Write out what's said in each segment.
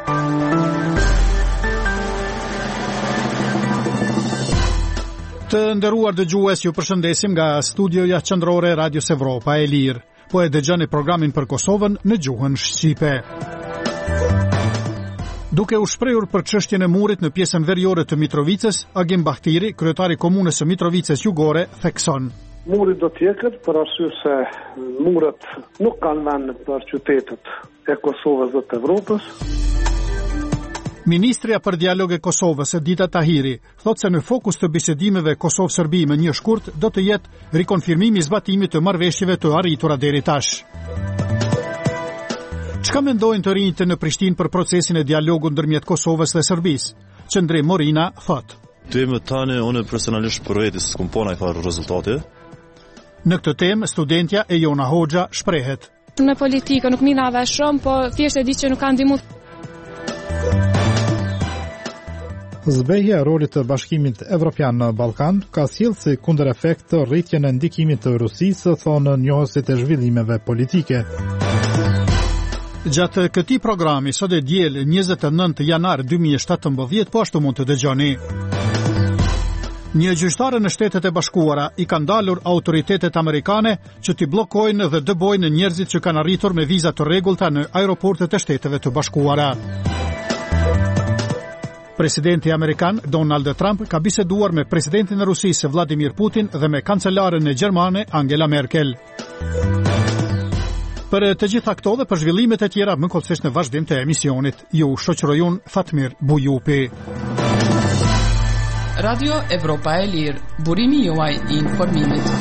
Të nderuar dëgjues, ju përshëndesim nga studioja qendrore e Radios Evropa e Lirë. Po e dëgjoni programin për Kosovën në gjuhën shqipe. Duke u shprehur për çështjen e murit në pjesën veriore të Mitrovicës, Agim Bahtiri, kryetari i komunës së Mitrovicës Jugore, thekson: Muri do të jeket për arsye se muret nuk kanë vend për qytetet e Kosovës dhe të Evropës. Ministrja për dialog e Kosovës, Edita Tahiri, thotë se në fokus të bisedimeve Kosovë-Serbi me një shkurt do të jetë rikonfirmimi i zbatimit të marrëveshjeve të arritura deri tash. Çka mendojnë të rinjtë në Prishtinë për procesin e dialogut ndërmjet Kosovës dhe Serbisë? Qëndrim Morina thotë: Më tani unë personalisht për vetë s'kam pa ndonjë rezultate. Në këtë temë studentja Ejona Hoxha shprehet: Në politikë nuk mirave shumë, po thjesht e di që nuk kanë ndihmuar. Zbehja e rolit të Bashkimit Evropian në Ballkan ka sjellë si kundërefekt të rritjen e ndikimit të Rusisë, thonë njohësit e zhvillimeve politike. Gjatë këtij programi sot e diel 29 janar 2017 po ashtu mund të dëgjoni: Një gjyqtare në Shtetet e Bashkuara i ka ndalur autoritetet amerikane që t'i bllokojnë dhe dëbojnë njerëzit që kanë arritur me viza të rregullta në aeroportet e Shteteve të Bashkuara. Presidenti amerikan Donald Trump ka biseduar me presidentin e Rusisë Vladimir Putin dhe me kancelaren e gjermane Angela Merkel. Për të gjitha këto dhe për zhvillimet e tjera më kollësisht në vazhdim të emisionit, ju shoqërojun Fatmir Bujupi. Radio Evropa e Lirë, burimi juaj i informimit.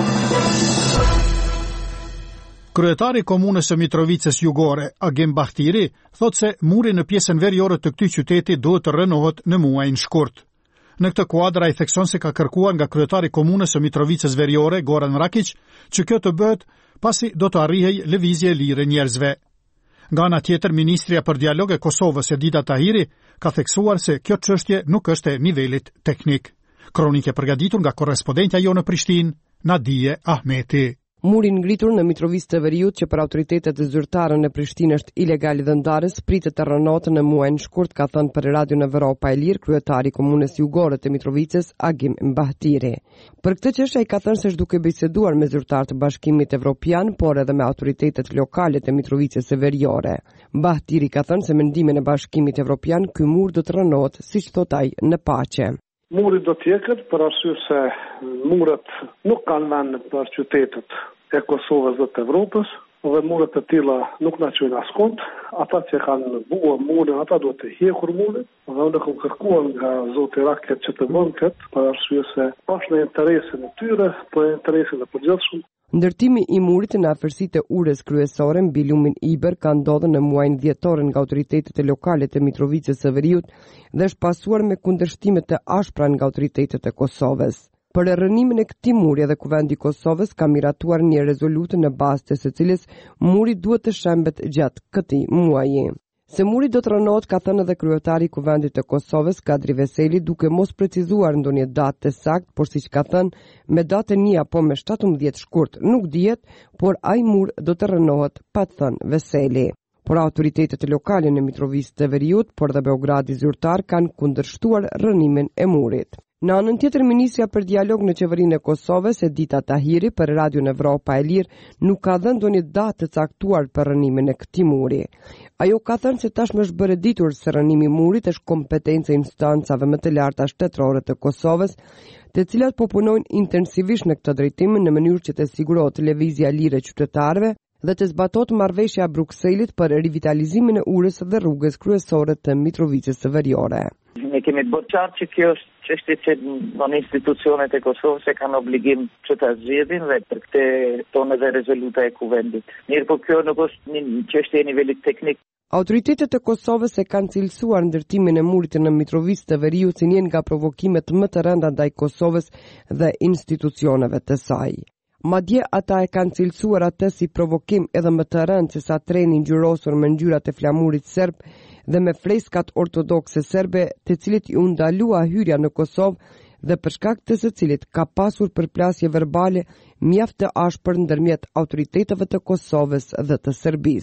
Kryetari i komunës së Mitrovicës Jugore, Agim Bahtiri, thotë se muri në pjesën veriore të këtij qyteti duhet të renohet në muajin shkurt. Në këtë kuadër ai thekson se ka kërkuar nga kryetari i komunës së Mitrovicës Veriore, Goran Rakić, që kjo të bëhet pasi do të arrihej lëvizje e lirë njerëzve. Nga ana tjetër, ministrja për dialog e Kosovës, Edita Tahiri, ka theksuar se kjo çështje nuk është e nivelit teknik. Kronikë përgatitur nga korrespondentja jonë në Prishtinë, Nadije Ahmeti. Muri ngritur në Mitrovicë të Veriut, që për autoritetet zyrtare në Prishtinë është ilegal dhëndarës, pritet të rënohet në muajin shkurt, ka thënë për Radion Evropa e Lirë kryetari i komunës jugore të Mitrovicës, Agim Bahtiri. Për këtë çështje ai ka thënë se është duke biseduar me zyrtarë të Bashkimit Evropian, por edhe me autoritetet lokale të Mitrovicës së Veriore. Bahtiri ka thënë se mendimin e Bashkimit Evropian, ky mur do të rënohet, siç thot ai, në paqe. Muri do të jeket për arsye se muret nuk kanë vend për qytetet e Kosovës dhe të Evropës, dhe muret të tilla nuk na çojnë askund. Ata që kanë buar murin, ata duhet të hequr murin, dhe unë kam kërkuar nga zoti Rakić që të bëjnë këtë, për arsye se është në interesin e tyre, po në interesin e përgjithshëm. Ndërtimi i murit në afërsitë e urës kryesore mbi lumin Iber ka ndodhur në muajin dhjetor nga autoritetet e lokale të Mitrovicës së Veriut dhe është pasuar me kundërshtime të ashpra nga autoritetet e Kosovës. Për rënimin e këtij muri edhe Kuvendi i Kosovës ka miratuar një rezolutë në bazë të së cilës muri duhet të shembet gjatë këtij muaji. Se muri do të rënohet, ka thënë edhe kryetari i Kuvendit të Kosovës, Kadri Veseli, duke mos precizuar ndonjë datë të saktë, por siç ka thënë, me datën 1 apo me 17 shkurt nuk dihet, por ai mur do të rënohet, pa thënë Veseli. Por autoritetet lokale në Mitrovicë të Veriut, por dhe Beogradi zyrtar kanë kundërshtuar rënimin e murit. Në anën tjetër, ministrja për dialog në qeverinë e Kosovës, Edita Tahiri, për Radion Evropa e Lirë, nuk ka dhënë ndonjë datë të caktuar për rënimin e këtij muri. Ajo ka thënë se tashmë është bërë ditur se rënimi i murit është kompetencë e instancave më të larta shtetërore të Kosovës, të cilat po punojnë intensivisht në këtë drejtim në mënyrë që të sigurohet lëvizja e lirë e qytetarëve dhe të zbatohet marrëveshja e Brukselit për rivitalizimin e urës dhe rrugës kryesore të Mitrovicës së Veriore. Ne kemi bërë qartë që kjo është çështje që në institucionet e Kosovës e kanë obligim që ta zgjidhin dhe për këtë tonë dhe rezoluta e Kuvendit. Mirë, po kjo nuk është një çështje e nivelit teknik. Autoritetet e Kosovës e kanë cilësuar ndërtimin e murit në Mitrovicë të Veriut si një nga provokimet më të rënda ndaj Kosovës dhe institucioneve të saj. Madje ata e kanë cilësuar atë si provokim edhe më të rëndë se sa treni ngjyrosur me ngjyrat e flamurit serb dhe me freskat ortodokse serbe, të cilit i ndalua hyrja në Kosovë dhe për shkak të së cilit ka pasur përplasje verbale mjaft të ashpër ndërmjet autoriteteve të Kosovës dhe të Serbisë.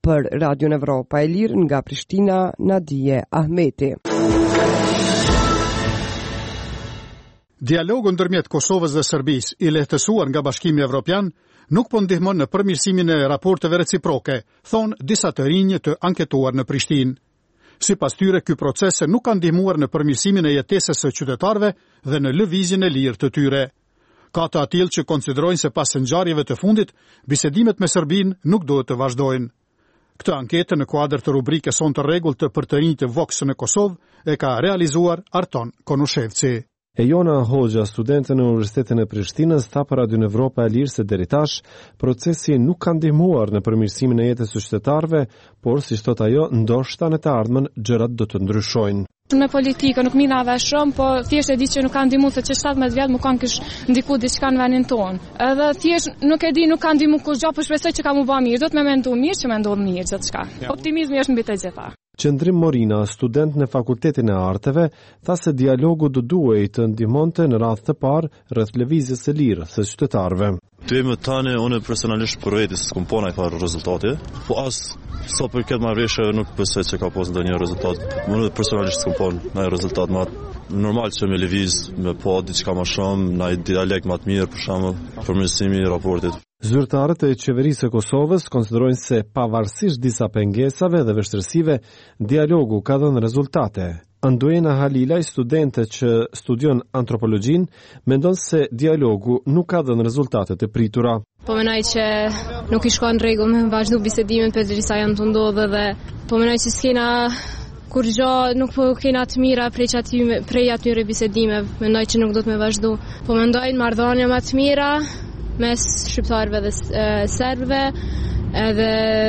Për Radion Evropa e Lirë nga Prishtina, Nadije Ahmeti. Dialogu ndërmjet Kosovës dhe Serbisë i lehtësuar nga Bashkimi Evropian nuk po ndihmon në përmirësimin e raporteve reciproke, thon disa të rinj të anketuar në Prishtinë. Sipas tyre, ky proces nuk ka ndihmuar në përmirësimin e jetesës së qytetarëve dhe në lëvizjen e lirë të tyre. Ka të atill që konsiderojnë se pas ngjarjeve të fundit, bisedimet me Serbinë nuk duhet të vazhdojnë. Këtë anketë në kuadër të rubrikës On të rregullt për të rinjtë Vox në Kosovë e ka realizuar Arton Konushevci. Ejona Hoxha, studente në Universitetin e Prishtinës, tha për Radion Evropa e Lirë se deri tash procesi nuk ka ndihmuar në përmirësimin e jetës së qytetarëve, por si thot ajo, ndoshta në të ardhmen gjërat do të ndryshojnë. Me politikë nuk minave shumë, po thjesht e di që nuk kanë ndihmu se që 17 vjet më kanë kish ndiku diçka në vendin tonë. Edhe thjesht nuk e di, nuk kanë ndihmu kur gjë, po shpresoj që ka më bë mirë, do të më mendu mirë që më ndodh mirë gjithçka. Optimizmi është mbi të gjitha. Qëndrim Morina, student në Fakultetin e Arteve, tha se dialogu do duhej të ndihmonte në radhë të parë rreth lëvizjes së lirë së qytetarëve. Dojmë tani, unë personalisht projekti s'kom po ndonjë rezultate, po as sa për këtë marrëveshje nuk besoj se ka pas ndonjë rezultat. Unë personalisht s'kom po ndonjë rezultat më normal që me lëviz, me po diçka më shumë, ndonjë dialekt më të mirë për shembull, përmirësimi i raportit. Zyrtarët e qeverisë së Kosovës konsiderojnë se pavarësisht disa pengesave dhe vështirësive, dialogu ka dhënë rezultate. Anduena Halilaj, studente që studion antropologjin, mendon se dialogu nuk ka dhënë rezultate të pritura. Po menoj që nuk i shkon rregull me vazhdu bisedimin për derisa janë të ndodhe dhe po menoj që s'kena kur gjë nuk po kena të mira prej atyre bisedimeve, mendoj që nuk do të me vazhdu. Po mendoj marrëdhënie më të mira mes shqiptarëve dhe serbëve, edhe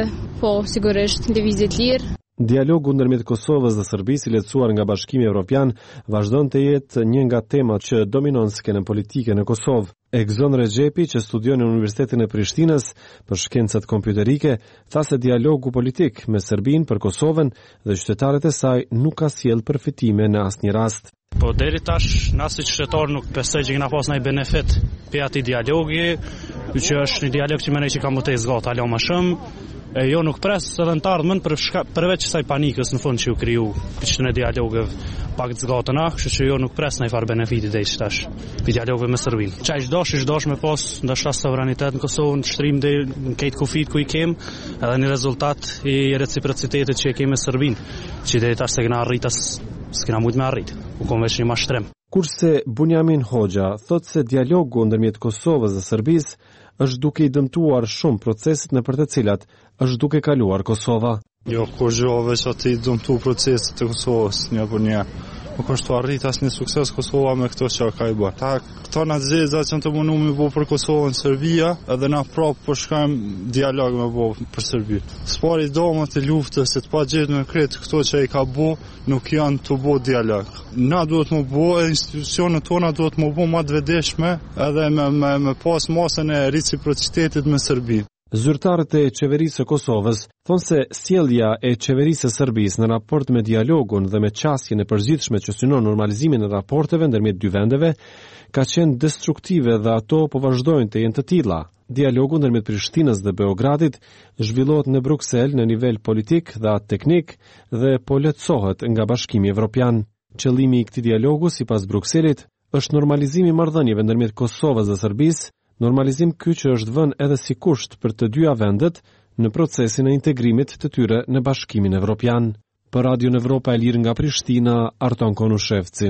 po sigurisht lëvizje të lirë. Dialogu ndërmjet Kosovës dhe Serbisë i lehtësuar nga Bashkimi Evropian vazhdon të jetë një nga temat që dominon skenën politike në Kosovë. Egzon Rexhepi, që studion në Universitetin e Prishtinës për shkencat kompjuterike, tha se dialogu politik me Serbinë për Kosovën dhe qytetarët e saj nuk ka sjell përfitime në asnjë rast. Po deri tash na si qytetar nuk besoj që kena pas ndonjë benefit për atë dialogi, që është një dialog që mendoj që ka më të zgjat alo më shumë. E jo nuk pres edhe në të ardhmen përveç kësaj panikës në fund që u kriju në dialogëve pak të zgatëna, kështu që jo nuk pres ndonjë farë benefiti deri tash për dialogëve me Serbinë. Çaj çdosh me pas ndoshta sovranitet në Kosovë, në shtrim deri në këtë kufit ku i kem, edhe një rezultat i reciprocitetit që e kemi me Serbinë, që deri tash se kena arrit s'kena mujt me arrit. U kom veç një mashtrim. Kurse Bunjamin Hoxha thot se dialogu ndërmjet Kosovës dhe Serbisë është duke i dëmtuar shumë proceset në për të cilat është duke kaluar Kosova. Jo, kur gjë veç aty dëmtu proceset të Kosovës një për një. Nuk është të arrit asnjë sukses Kosova me këto që ka i bërë. Këto na zeza që të mundu me bo për Kosovën Serbia, edhe na prapë po shkojmë dialog me bo për Serbi. Spari domët e luftës se të pa gjetë me kretë këto që i ka bo, nuk janë të bo dialog. Na duhet më bo, institucionet tona duhet më bo ma të vedeshme, edhe me pas masën e reciprocitetit me Serbi. Zyrtarët e qeverisë së Kosovës thonë se sjellja e qeverisë së Serbisë në raport me dialogun dhe me qasjen e përgjithshme që synon normalizimin e raporteve ndërmjet dy vendeve ka qenë destruktive dhe ato po vazhdojnë të jenë të tilla. Dialogu ndërmjet Prishtinës dhe Beogradit zhvillohet në Bruksel në nivel politik dhe teknik dhe po lehtësohet nga Bashkimi Evropian. Qëllimi i këtij dialogu sipas Brukselit është normalizimi i marrëdhënieve ndërmjet Kosovës dhe Serbisë, normalizim ky që është vënë edhe si kusht për të dyja vendet në procesin e integrimit të tyre në Bashkimin Evropian. Për Radion Evropa e Lirë nga Prishtina, Arton Konushevci.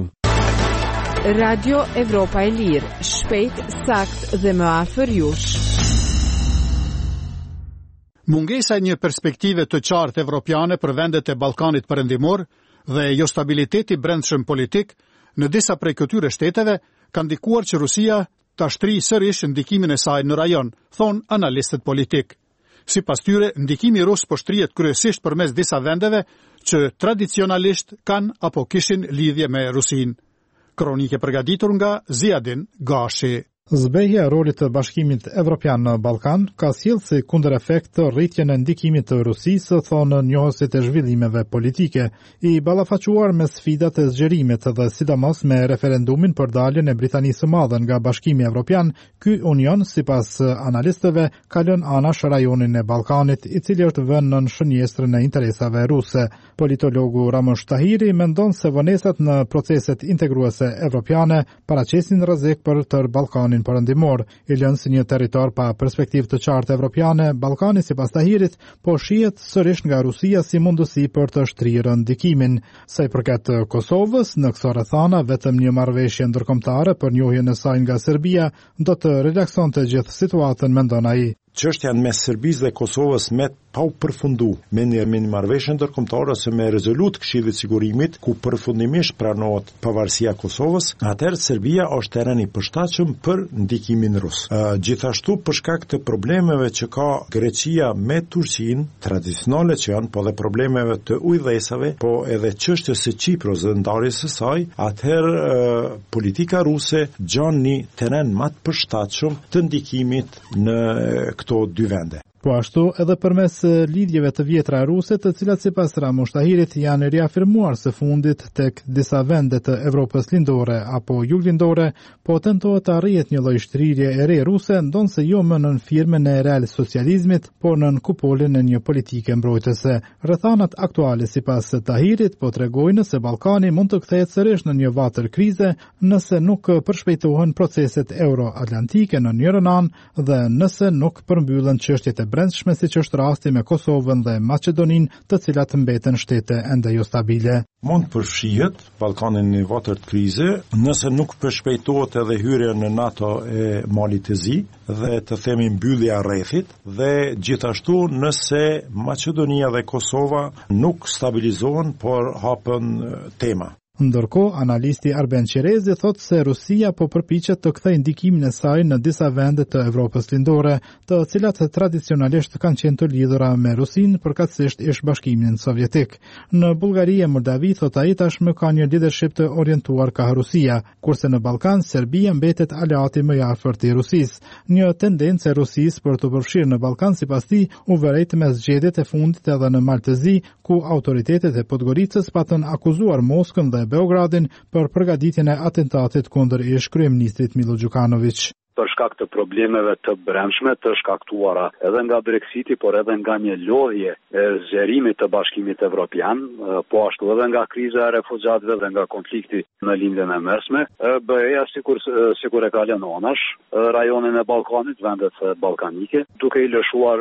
Radio Evropa e Lirë, shpejt, sakt dhe më afër jush. Mungesa e një perspektive të qartë evropiane për vendet e Ballkanit Perëndimor dhe jo stabiliteti brendshëm politik në disa prej këtyre shteteve ka ndikuar që Rusia ta shtrijë sërish ndikimin e saj në rajon, thon analistët politik. Sipas tyre, ndikimi rus po shtrihet kryesisht përmes disa vendeve që tradicionalisht kanë apo kishin lidhje me Rusinë. Kronike përgatitur nga Ziadin Gashi. Zbehja e rolit të Bashkimit Evropian në Ballkan ka sjellë si kundërefekt rritjen e ndikimit të Rusisë, thonë njohësit e zhvillimeve politike, i ballafaquar me sfidat e zgjerimit dhe sidomos me referendumin për daljen e Britanisë së Madhe nga Bashkimi Evropian. Ky union, sipas analistëve, ka lënë anash rajonin e Ballkanit, i cili është vënë në shënjestrën e interesave ruse. Politologu Ramush Tahiri mendon se vonesat në proceset integruese evropiane paraqesin rrezik për tërë Ballkanin perëndimor, i lënë si një territor pa perspektivë të qartë evropiane. Ballkani, sipas Tahirit, po shihet sërish nga Rusia si mundësi për të shtrirë ndikimin. Sa i përket Kosovës, në këto rrethana vetëm një marrëveshje ndërkombëtare për njohjen e saj nga Serbia do të relaksonte gjithë situatën, mendon ai. Çështja mes Serbisë dhe Kosovës me pa u përfundu me një marrëveshje ndërkombëtare ose me rezolut Këshillit të Sigurimit ku përfundimisht pranohet pavarësia e Kosovës, atëherë Serbia është terren i përshtatshëm për ndikimin rus. Gjithashtu për shkak të problemeve që ka Greqia me Turqinë, tradicionale që janë, po dhe problemeve të ujëdhësave, po edhe çështjes së Çipros dhe ndarjes së saj, atëherë politika ruse gjon një terren më të përshtatshëm të ndikimit në këto dy vende. Po ashtu edhe përmes lidhjeve të vjetra ruse, të cilat sipas Ramush Tahirit janë riafirmuar së fundit tek disa vende të Evropës lindore apo juglindore, po tentohet të arrihet një lloj shtrirje e re ruse, ndonse jo më nën firmën e real socializmit, por nën kupolën e një politike mbrojtëse. Rrethanat aktuale sipas Tahirit po tregojnë se Ballkani mund të kthehet sërish në një vatër krize nëse nuk përshpejtohen proceset euro-atlantike në njërin anë dhe nëse nuk përmbyllen çështjet e brendshme, siç është rasti me Kosovën dhe Maqedoninë, të cilat mbeten shtete ende jo stabile. Mund përfshihet Ballkani në vatër të krize nëse nuk përshpejtohet edhe hyrja në NATO e Malit të Zi dhe të themi mbyllja rrethit, dhe gjithashtu nëse Maqedonia dhe Kosova nuk stabilizohen por hapen tema. Ndërkohë, analisti Arben Qerezi thotë se Rusia po përpiqet të kthejë ndikimin e saj në disa vende të Evropës lindore, të cilat tradicionalisht kanë qenë të lidhura me Rusinë, përkatësisht ish Bashkimin Sovjetik. Në Bullgari e Moldavi, thotë ai, tashmë ka një leadership të orientuar ka Rusia, kurse në Ballkan Serbia mbetet aleati më i afërt i Rusisë. Një tendencë e Rusisë për të përfshirë në Ballkan sipas tij u vërejt me zgjedhjet e fundit edhe në Maltezi, ku autoritetet e Podgoricës patën akuzuar Moskën dhe Beogradin për përgatitjen e atentatit kundër ish kryeministrit Milo Đukanović. Për shkak të problemeve të brendshme të shkaktuara edhe nga Brexiti, por edhe nga një lodhje e zgjerimit të Bashkimit Evropian, po ashtu edhe nga kriza e refugjatëve dhe nga konflikti në lindjen e mesme, BE-ja sikur e ka lënë anash rajonin e Ballkanit, vendet ballkanike, duke i lëshuar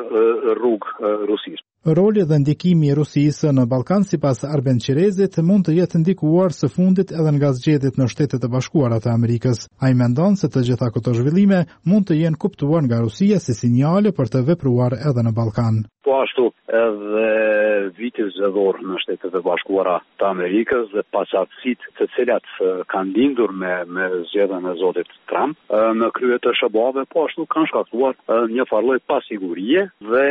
rrugë Rusisë. Roli dhe ndikimi i Rusisë në Ballkan sipas Arben Qerezit mund të jetë ndikuar së fundit edhe nga zgjedhjet në Shtetet e Bashkuara të Amerikës. Ai mendon se të gjitha këto zhvillime mund të jenë kuptuar nga Rusia si sinjale për të vepruar edhe në Ballkan. Po ashtu edhe viti zgjedhor në Shtetet e Bashkuara të Amerikës dhe paqartësitë të cilat kanë lindur me zgjedhjen e zotit Trump në krye të SBA-ve, po ashtu kanë shkaktuar një farë lloj pasigurie dhe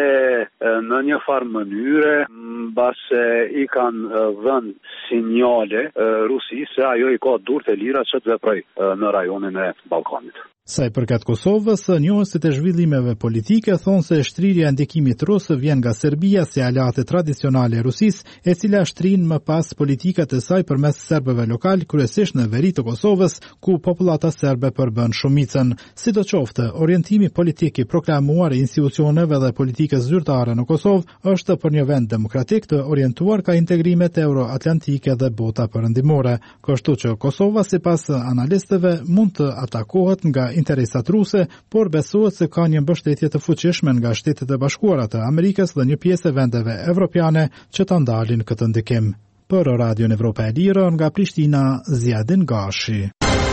në një farë mënyre mbase i kanë dhënë sinjale Rusisë se ajo i ka durë të lira që të veprojë në rajonin e Ballkanit. Sa i përket Kosovës, njohësit e zhvillimeve politike thonë se shtrirja e ndikimit rus vjen nga Serbia si aleate tradicionale e Rusisë, e cila shtrin më pas politikat e saj përmes serbëve lokal, kryesisht në veri të Kosovës, ku popullata serbe përbën shumicën. Sidoqoftë, orientimi politik i proklamuar i institucioneve dhe politikës zyrtare në Kosovë është për një vend demokratik të orientuar ka integrimet euroatlantike dhe bota perëndimore, kështu që Kosova sipas analistëve mund të atakohet nga interesat ruse, por besohet se ka një mbështetje të fuqishme nga Shtetet e Bashkuara të Amerikës dhe një pjesë e vendeve evropiane që ta ndalin këtë ndikim. Për Radion Evropa e Lirë nga Prishtina, Ziadin Gashi.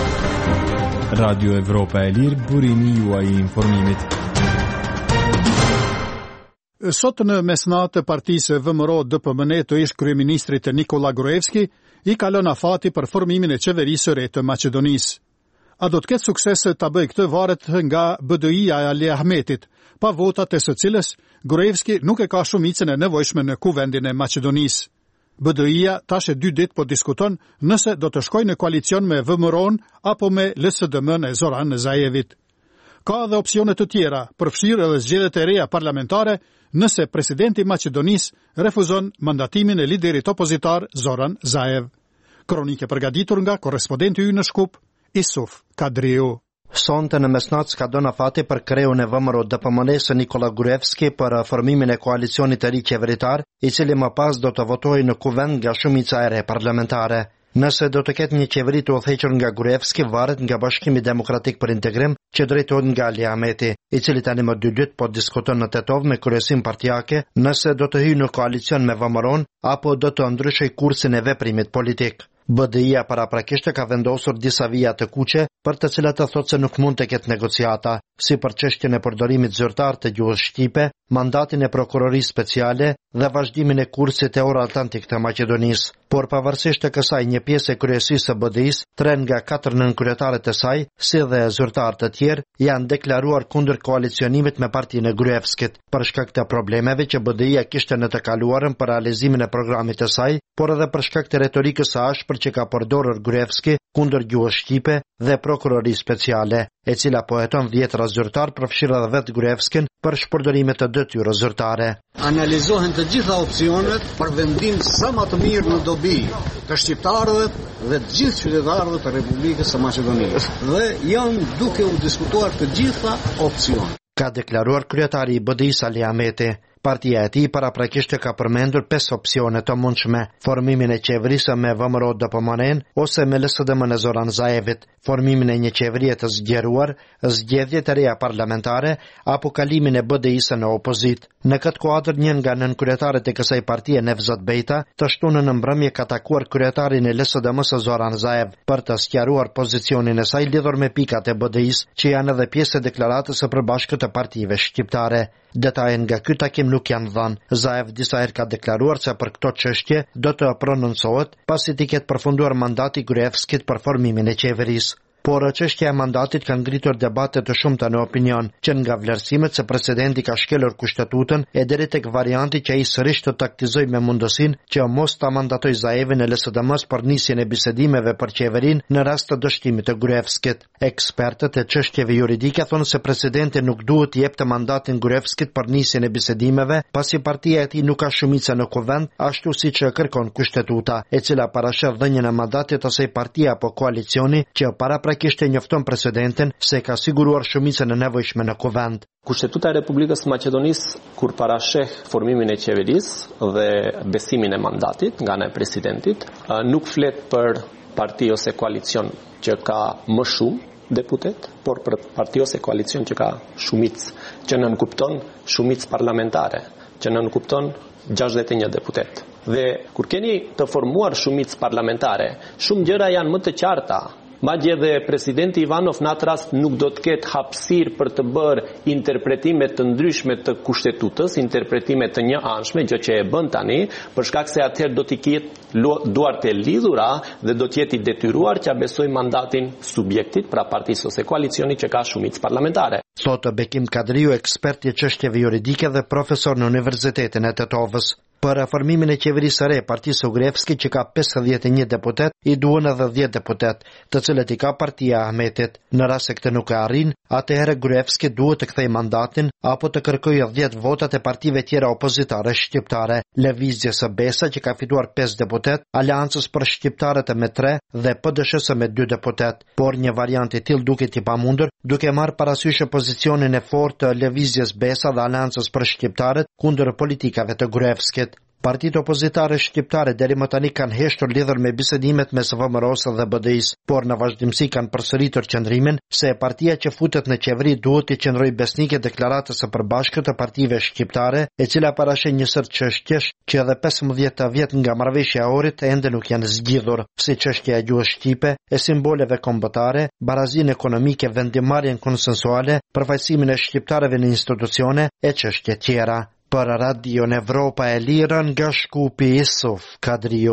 Radio Evropa e Lirë, burimi juaj i informimit. Sot në mesnatë të partisë VMRO DPMN të ish kryeministrit Nikola Gruevski i ka lënë afati për formimin e qeverisë së re të Maqedonisë. A do të ketë sukses të bëj këtë varet nga BDI-ja e Ali Ahmetit, pa votat e së cilës Gruevski nuk e ka shumicën e nevojshme në kuvendin e Maqedonisë. BDI-ja tash e 2 ditë po diskuton nëse do të shkojë në koalicion me VMRO-n apo me LSDM-n e Zoran Zajevit. Ka dhe opsione të tjera, përfshirë edhe zgjedhjet e reja parlamentare, nëse presidenti i Maqedonisë refuzon mandatimin e liderit opozitar Zoran Zaev. Kronike përgatitur nga korrespondenti ynë në Shkup, Isuf Kadriu. Sonte në mesnatë ka dona fati për kreun e vëmëro DPMN-së Nikola Gruevski për formimin e koalicionit të ri qeveritar, i cili më pas do të votojë në kuvend nga shumica e re parlamentare. Nëse do të ketë një qeveri të udhëhequr nga Gruevski, varet nga Bashkimi Demokratik për Integrim, që drejtohet nga Ali Ahmeti, i cili tani më 2 ditë po diskuton në Tetov me kryesim partijake, nëse do të hyjë në koalicion me VMRO-n apo do të ndryshojë kursin e veprimit politik. BDI-a paraprakisht ka vendosur disa vija të kuqe, për të cilat të thotë se nuk mund të ketë negociata, si për çështjen e përdorimit zyrtar të gjuhës shqipe, mandatin e prokurorisë speciale dhe vazhdimin e kursit Euro-Atlantik të Maqedonisë. Por pavarësisht të kësaj, një pjesë e kryesisë së BDI-s, 3 nga 4 nënkryetarët e saj, si dhe zyrtarë të tjerë, janë deklaruar kundër koalicionimit me partinë e Gruevskit, për shkak të problemeve që BDI-a kishte në të kaluarën për realizimin e programit të saj, por edhe për shkak të retorikës së ashpër që ka përdorur Gruevski kundër gjuhës shqipe dhe prokurorisë speciale, e cila po heton 10 zyrtar përfshirë edhe vetë Gruevskin për shpërdorime të detyrës zyrtare. Analizohen të gjitha opsionet për vendim sa më të mirë në dobi të shqiptarëve dhe të gjithë qytetarëve të Republikës së Maqedonisë dhe janë duke u diskutuar të gjitha opsionet. Ka deklaruar kryetari i BDI-s Ali Ahmeti. Partia e tij paraprakisht ka përmendur 5 opsione të mundshme: formimin e qeverisë me VMRO DPMN ose me LSDM-n e Zoran Zaevit, formimin e një qeverie të zgjeruar, zgjedhje të reja parlamentare apo kalimin e BDI-së në opozit. Në këtë kuadër, një nga nënkryetaret e kësaj partie, Nevzat Bejta, të shtunën në mbrëmje ka takuar kryetarin e LSDM-s Zoran Zaev për të sqaruar pozicionin e saj lidhur me pikat e BDI-s, që janë edhe pjesë e deklaratës së përbashkët të partive shqiptare. Detaje nga ky takim nuk janë dhënë. Zaev disa herë ka deklaruar se për këto çështje do të prononcohet pasi të ketë përfunduar mandati Gruevskit për formimin e qeverisë. Por çështja e mandatit ka ngritur debate të shumta në opinion, që nga vlerësimet se presidenti ka shkelur kushtetutën e deri tek varianti që ai sërish të taktizojë me mundësinë që mos ta mandatoj Zaevin e LSDM-s për nisjen e bisedimeve për qeverinë në rast të dështimit të Gruevskit. Ekspertët e çështjeve juridike thonë se presidenti nuk duhet të jepte mandatin Gruevskit për nisjen e bisedimeve, pasi partia e tij nuk ka shumicë në kuvend, ashtu siç kërkon kushtetuta, e cila parashef dhënien e mandatit asaj partie apo koalicioni që paraprakisht e njofton presidentin se ka siguruar shumicën e nevojshme në kuvend. Kushtetuta e Republikës së Maqedonisë, kur parasheh formimin e qeverisë dhe besimin e mandatit nga ana e presidentit, nuk flet për parti ose koalicion që ka më shumë deputet, por për parti ose koalicion që ka shumicë, që nënkupton shumicë parlamentare, që nënkupton 61 deputet. Dhe kur keni të formuar shumicë parlamentare, shumë gjëra janë më të qarta. Madje dhe presidenti Ivanov në atë rast nuk do të ketë hapësirë për të bërë interpretime të ndryshme të kushtetutës, interpretime të njëanshme, gjë që e bën tani, për shkak se atëherë do t'i ketë duart e lidhura dhe do të jetë i detyruar që besoj mandatin subjektit, pra partisë ose koalicionit që ka shumicë parlamentare. Thotë Bekim Kadriu, ekspert i çështjeve juridike dhe profesor në Universitetin e Tetovës. Për formimin e qeverisë së re, partisë Gruevski, që ka 51 deputet, i duhen edhe 10 deputet, të cilët i ka partia Ahmetit. Në rast se këtë nuk e arrin, atëherë Gruevski duhet të kthejë mandatin apo të kërkojë 10 votat e partive tjera opozitare shqiptare, Lëvizjes së Besa, që ka fituar 5 deputet, Aleancës për Shqiptarët me 3 dhe PDSH-s me 2 deputet. Por një variant i tillë duket i pamundur, duke marrë parasysh pozicionin e fortë të Lëvizjes Besa dhe Aleancës për Shqiptarët kundër politikave të Gruevskit. Partitë opozitare shqiptare deri më tani kanë heshtur lidhur me bisedimet mes VMRO-s dhe BDI-s, por në vazhdimsi kanë përsëritur qëndrimin se partia që futet në qeveri duhet të qëndrojë besnike deklaratës së përbashkët të partive shqiptare, e cila parasheh një sër çështjesh që edhe 15 vjet nga marrëveshja e Ohrit ende nuk janë zgjidhur, si çështja e gjuhës shqipe, e simboleve kombëtare, barazinë ekonomike, vendimarrjen konsensuale, përfaqësimin e shqiptarëve në institucione e çështje tjera. Për Radio Evropa e Lirë nga Shkupi, Isuf Kadriu.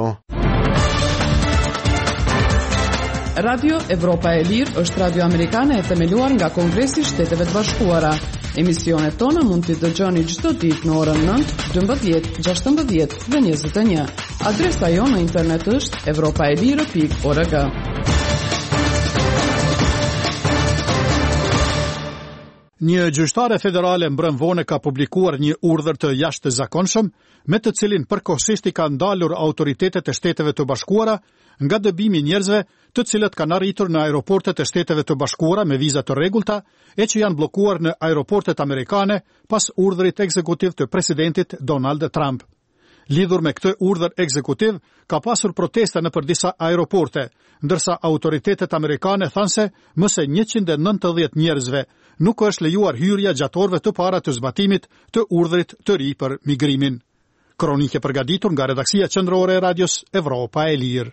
Radio Evropa e Lirë është radio amerikane e themeluar nga Kongresi i Shteteve të Bashkuara. Emisionet tona mund t'i dëgjoni çdo ditë në orën 9, 12, 16 dhe 21. Adresa jonë në internet është europaelire.org. Një gjyqtare federale mbrëm vonë ka publikuar një urdhër të jashtëzakonshëm, me të cilin përkohësisht i ka ndalur autoritetet e Shteteve të Bashkuara nga dëbimi njerëzve të cilët kanë arritur në aeroportet e Shteteve të Bashkuara me viza të rregullta e që janë bllokuar në aeroportet amerikane pas urdhrit ekzekutiv të presidentit Donald Trump. Lidhur me këtë urdhër ekzekutiv, ka pasur protesta nëpër disa aeroporte, ndërsa autoritetet amerikane thanë se më se 190 njerëzve nuk është lejuar hyrja gjatë orëve të para të zbatimit të urdhrit të ri për migrimin. Kronike përgatitur nga redaksia qendrore e Radios Evropa e Lirë.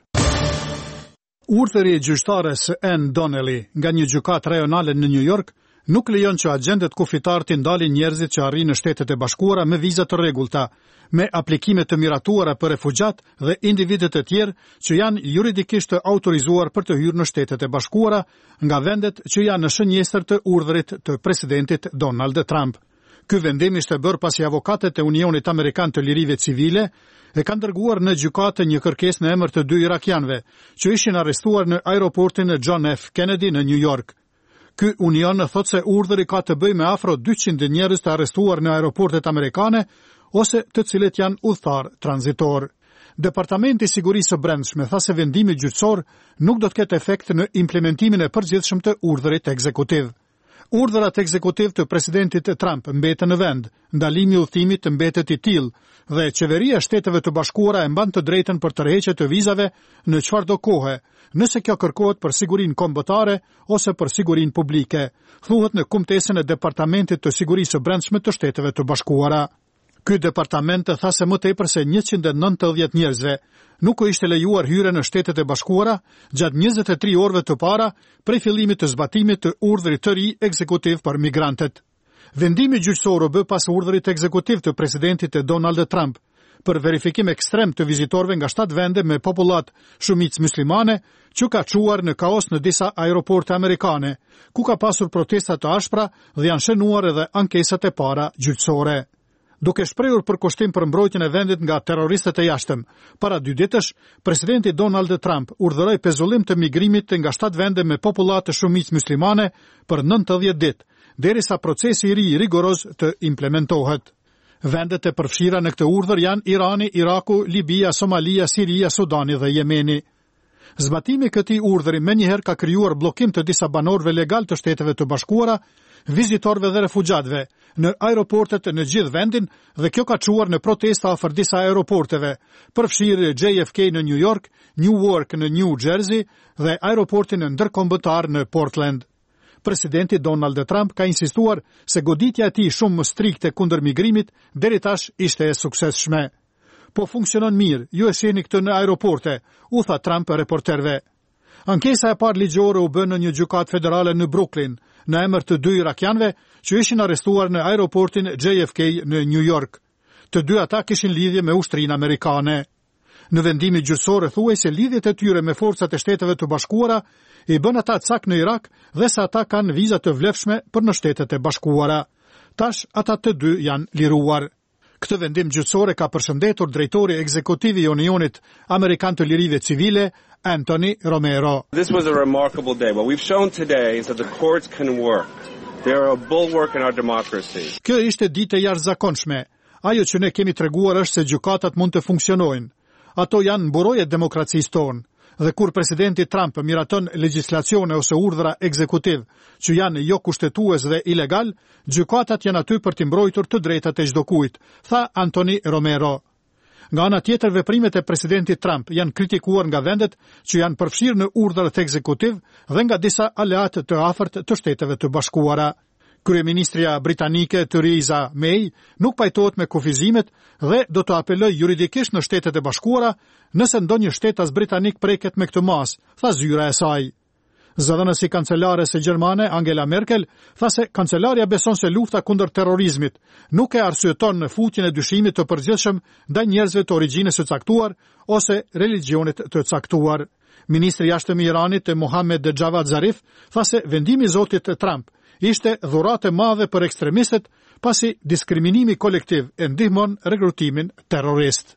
Urdhëri i gjyqtares Ann Donnelly nga një gjykatë rajonale në New York nuk lejon që agjentet kufitar të ndalin njerëzit që arrin në Shtetet e Bashkuara me viza të rregullta, me aplikime të miratuara për refugjat dhe individet e tjerë që janë juridikisht të autorizuar për të hyrë në Shtetet e Bashkuara nga vendet që janë në shënjestër të urdhërit të presidentit Donald Trump. Ky vendim ishte bërë pasi avokatët e Unionit Amerikan të Lirive Civile e kanë dërguar në gjykatë një kërkesë në emër të 2 irakianëve që ishin arrestuar në aeroportin e John F. Kennedy në New York. Ky union thotë se urdhëri ka të bëjë me afro 200 njerëz të arrestuar në aeroportet amerikane ose të cilët janë udhëtar tranzitor. Departamenti i Sigurisë së Brendshme tha se vendimi gjyqësor nuk do të ketë efekt në implementimin e përgjithshëm të urdhërit ekzekutiv. Urdhërat ekzekutiv të presidentit Trump mbeten në vend, ndalimi i udhëtimit mbetet i tillë dhe qeveria e Shteteve të Bashkuara e mban të drejtën për tërheqje të vizave në çfarëdo kohe, nëse kjo kërkohet për sigurinë kombëtare ose për sigurinë publike, thuhet në kumtesën e Departamentit të Sigurisë së Brendshme të Shteteve të Bashkuara. Ky departament tha se më tepër se 190 njerëzve nuk u ishte lejuar hyrja në Shtetet e Bashkuara gjatë 23 orëve të para prej fillimit të zbatimit të urdhrit të ri ekzekutiv për migrantët. Vendimi gjyqësor u bë pas urdhrit ekzekutiv të presidentit Donald Trump për verifikim ekstrem të vizitorëve nga 7 vende me popullat shumicë muslimane që ka çuar në kaos në disa aeroporte amerikane, ku ka pasur protesta të ashpra dhe janë shënuar edhe ankesat e para gjyqësore. Duke shprehur përkushtim për mbrojtjen e vendit nga terroristët e jashtëm, para 2 ditësh, presidenti Donald Trump urdhëroi pezullim të migrimit nga 7 vende me popullat të shumicë muslimane për 90 ditë, derisa procesi i ri rigoroz të implementohet. Vendet e përfshira në këtë urdhër janë Irani, Iraku, Libia, Somalia, Siria, Sudani dhe Jemeni. Zbatimi i këtij urdhëri menjëherë ka krijuar bllokim të disa banorëve legal të Shteteve të Bashkuara, vizitorëve dhe refugjatëve në aeroportet në gjithë vendin dhe kjo ka çuar në protesta afër disa aeroporteve, përfshirë JFK në New York, Newark në New Jersey dhe aeroportin ndërkombëtar në Portland. Presidenti Donald Trump ka insistuar se goditja e tij shumë më strikte kundër migrimit deri tash ishte e suksesshme. Po funksionon mirë, ju e shihni këtë në aeroporte, u tha Trump reporterëve. Ankesa e parë ligjore u bë në një gjykatë federale në Brooklyn, në emër të 2 irakianëve që ishin arrestuar në aeroportin JFK në New York. Të 2 ata kishin lidhje me ushtrinë amerikane. Në vendimin gjyqësor thuaj se lidhjet e tyre me forcat e Shteteve të Bashkuara i bën ata cak në Irak dhe se ata kanë viza të vlefshme për në Shtetet e Bashkuara. Tash ata të 2 janë liruar. Këtë vendim gjyqësor ka përshëndetur drejtori ekzekutiv i Unionit Amerikan të Lirive Civile, Anthony Romero. This was a remarkable day. What we've shown today is that the courts can work. They are a bulwark in our democracy. Kjo ishte ditë e jashtëzakonshme. Ajo që ne kemi treguar është se gjykatat mund të funksionojnë. Ato janë mburoje demokracisë tonë. Dhe kur presidenti Trump miraton legjislacione ose urdhra ekzekutiv që janë jo kushtetues dhe ilegal, gjykatat janë aty për të mbrojtur të drejtat e çdo kujt, tha Anthony Romero. Nga ana tjetër, veprimet e presidentit Trump janë kritikuar nga vendet që janë përfshirë në urdhrat ekzekutiv dhe nga disa aleatë të afërt të Shteteve të Bashkuara. Kryeministria britanike Theresa May nuk pajtohet me kufizimet dhe do të apelojë juridikisht në Shtetet e Bashkuara nëse ndonjë shtetas britanik preket me këtë mas, tha zyra e saj. Zëdhënësi kancelares e Gjermane Angela Merkel tha se kancelaria beson se lufta kundër terrorizmit nuk e arsyeton në futjen e dyshimit të përgjithshëm ndaj njerëzve të origjinës së caktuar ose religionit të caktuar. Ministri i jashtëm i Iranit Mohammed Javad Zarif tha se vendimi i zotit Trump ishte dhuratë e madhe për ekstremistët pasi diskriminimi kolektiv e ndihmon regrutimin terrorist.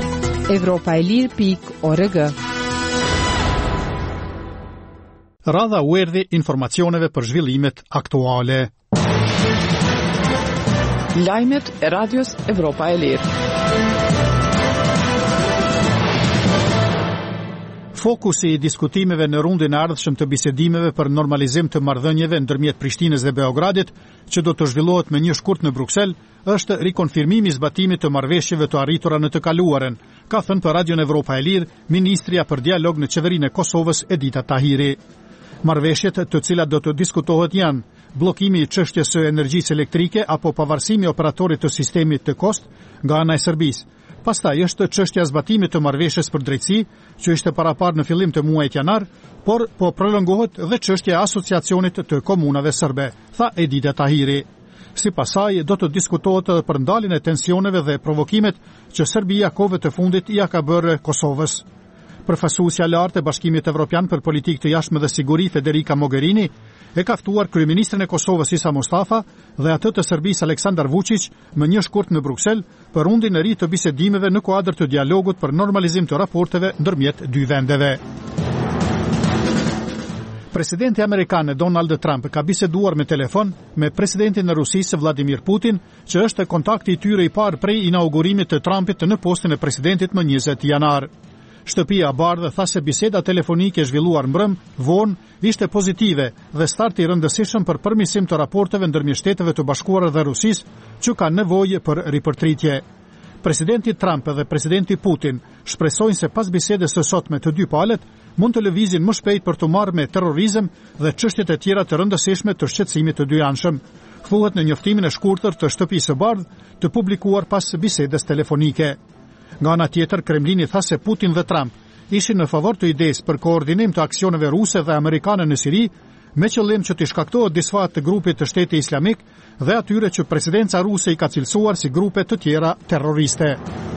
Evropaelir.org. Radha u erdhi informacioneve për zhvillimet aktuale. Lajmet e Radios Evropa e Lirë. Fokusi i diskutimeve në rundin e ardhshëm të bisedimeve për normalizim të marrëdhënieve ndërmjet Prishtinës dhe Beogradit, që do të zhvillohet me një shkurt në Bruksel, është rikonfirmimi i zbatimit të marrëveshjeve të arritura në të kaluaren, ka thënë për Radion Evropa e Lirë ministria për dialog në qeverinë e Kosovës Edita Tahiri. Marrëveshjet të cilat do të diskutohet janë bllokimi i çështjes së energjisë elektrike apo pavarësimi i operatorit të sistemit të kost nga ana e Serbisë. Pastaj është çështja e zbatimit të marrëveshjes për drejtësi, që ishte paraparë në fillim të muajit janar, por po prolongohet dhe çështja e asociacionit të komunave serbe, tha Edita Tahiri. Sipas saj, do të diskutohet edhe për ndaljen e tensioneve dhe provokimet që Serbia kohëve të fundit ia ka bërë Kosovës. Përfaqësuesja e lartë e Bashkimit Evropian për Politikë të Jashtme dhe Siguri, Federica Mogherini, e ka ftuar kryeministrin e Kosovës Isa Mustafa dhe atë të Serbisë Aleksandar Vučić më një shkurt në Bruksel për rundin e ri të bisedimeve në kuadër të dialogut për normalizim të raporteve ndërmjet dy vendeve. Presidenti amerikan Donald Trump ka biseduar me telefon me presidentin e Rusisë Vladimir Putin, që është kontakti i tyre i parë prej inaugurimit të Trumpit në postin e presidentit më 20 janar. Shtëpia e Bardhë tha se biseda telefonike zhvilluar mbrëm vonë ishte pozitive dhe starti i rëndësishëm për përmirësim të raporteve ndërmjet Shteteve të Bashkuara dhe Rusisë, që kanë nevojë për ripërtritje. Presidenti Trump dhe presidenti Putin shpresojnë se pas bisedës së sotme të dy palët mund të lëvizin më shpejt për të marrë me terrorizëm dhe çështjet e tjera të rëndësishme të shqetësimit të dyanshëm, thuhet në njoftimin e shkurtër të Shtëpisë së Bardhë të publikuar pas bisedës telefonike. Nga ana tjetër, Kremlini tha se Putin dhe Trump ishin në favor të idesë për koordinim të aksioneve ruse dhe amerikane në Siri, me qëllim që të shkaktohet disfat të grupit të Shtetit Islamik dhe atyre që presidenca ruse i ka cilësuar si grupe të tjera terroriste.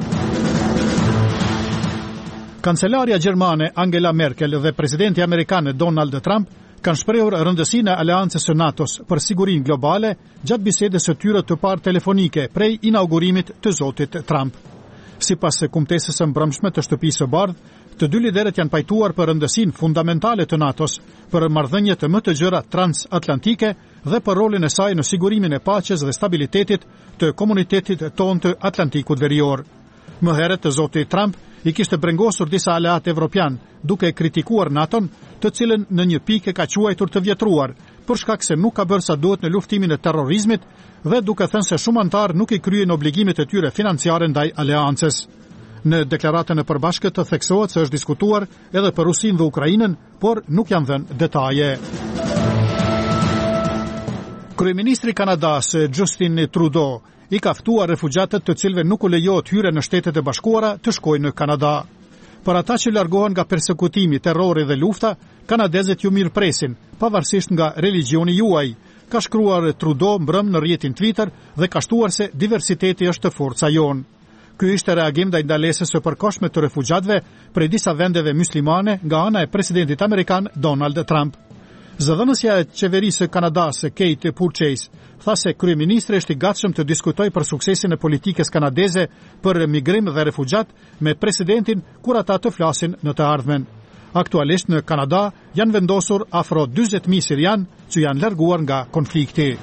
Kancelaria gjermane Angela Merkel dhe presidenti amerikan Donald Trump kanë shprehur rëndësinë e aleancës së NATO-s për sigurinë globale gjatë bisedës së tyre të parë telefonike prej inaugurimit të zotit Trump. Sipas kumtesës së mbrëmshme të Shtëpisë së Bardhë, të dy liderët janë pajtuar për rëndësinë fundamentale të NATO-s, për marrëdhëniet më të gjëra transatlantike dhe për rolin e saj në sigurimin e paqes dhe stabilitetit të komunitetit tonë të Atlantikut Verior. Më herët zoti Trump i kishte brengosur disa aleatë evropian, duke kritikuar NATO-n, të cilën në një pikë ka quajtur të vjetruar, për shkak se nuk ka bërë sa duhet në luftimin e terrorizmit dhe duke thënë se shumë anëtarë nuk i kryen obligimet e tyre financiare ndaj aleancës. Në deklaratën e përbashkët të theksohet se është diskutuar edhe për Rusinë dhe Ukrainën, por nuk janë dhënë detaje. Kryeministri Kanadas Justin Trudeau i ka ftuar refugjatët të cilëve nuk u lejohet hyrje në Shtetet e Bashkuara të shkojnë në Kanada. Për ata që largohen nga persekutimi, terrori dhe lufta, kanadezët ju mirëpresin, pavarësisht nga religioni juaj, ka shkruar Trudeau mbrëm në rrjetin Twitter dhe ka shtuar se diversiteti është forca jonë. Ky ishte reagim ndaj ndalesës së përkohshme të refugjatëve prej disa vendeve muslimane nga ana e presidentit amerikan Donald Trump. Zëdhënësja e qeverisë së Kanadas, Kate Purchase, tha se kryeministri është i gatshëm të diskutojë për suksesin e politikës kanadeze për migrim dhe refugjat me presidentin kur ata të flasin në të ardhmen. Aktualisht në Kanada janë vendosur afro 40.000 sirian që janë larguar nga konflikti.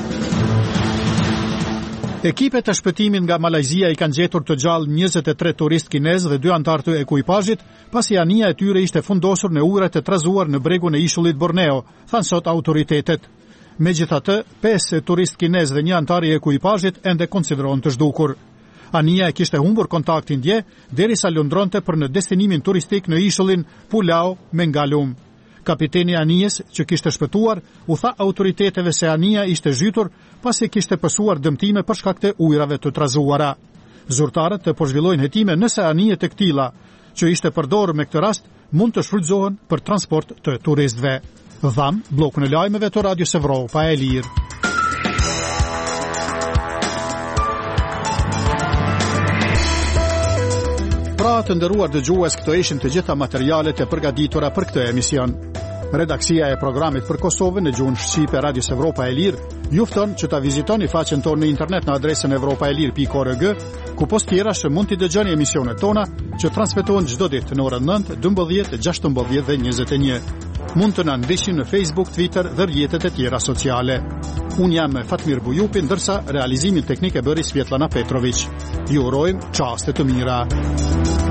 Ekipet e shpëtimit nga Malajzia i kanë gjetur të gjallë 23 turist kinez dhe 2 antar të ekuipazhit, pasi anija e tyre ishte fundosur në ujërat e trazuar në bregun e ishullit Borneo, thanë sot autoritetet. Megjithatë, 5 turist kinez dhe 1 antar i ekuipazhit ende konsiderohen të zhdukur. Anija e kishte humbur kontaktin dje derisa lundronte për në destinimin turistik në ishullin Pulau Mengalum. Kapiteni anijës që kishte shpëtuar u tha autoriteteve se anija ishte zhytur pasi kishte pësuar dëmtime për shkak të ujrave të trazuara. Zyrtarët të po zhvillojnë hetime nëse anijet e këtilla që ishte përdorur me këtë rast mund të shfrytëzohen për transport të turistëve. Dham, blokun e lajmeve të Radios Evropa e Lirë. Pra të nderuar dëgjues, këto ishin të gjitha materialet e përgatitura për këtë emision. Redaksia e programit për Kosovën në gjuhën shqipe Radios Evropa e Lirë ju fton që ta vizitoni faqen tonë në internet në adresën evropaelir.org, ku post tjerash mund t'i dëgjoni emisionet tona që transmetohen çdo ditë në orën 9, 12, 16 dhe 21. Mund të na ndiqni në Facebook, Twitter dhe rrjetet e tjera sociale. Unë jam Fatmir Bujupi, ndërsa realizimin teknik e bëri Svjetlana Petrović. Ju urojmë çaste të mira.